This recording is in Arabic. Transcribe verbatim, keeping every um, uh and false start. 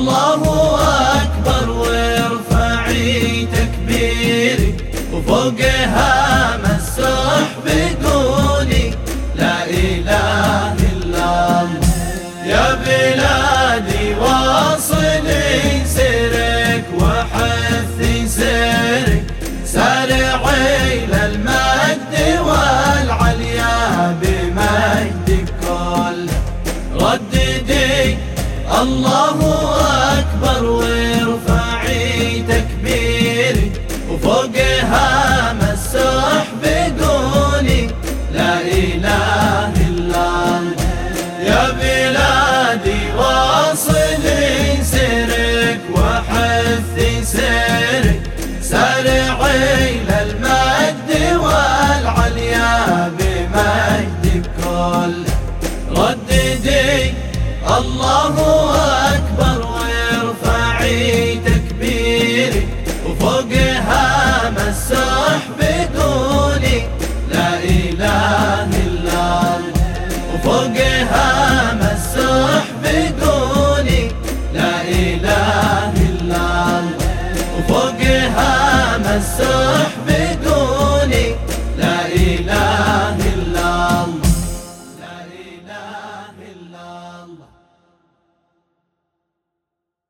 الله أكبر وارفعي تكبيري، وفوقها مسح بقولي لا إله إلا الله. يا بلادي واصلي سيرك وحثي سيرك، سارعي للمجد والعليا بمجدك كل. رددي الله أكبر وارفعي تكبيري، وفوقها مسح بقولي لا إله إلا الله. يا بلادي واصلي سيرك وحثي سيرك، سارعي للمجد والعليا بمجدك كل. رددي الله أكبر وارفعي تكبيري، وفوقها مسح بقولي لا إله إلا الله. وفوقها مسح بقولي لا إله إلا الله. وفوقها مسح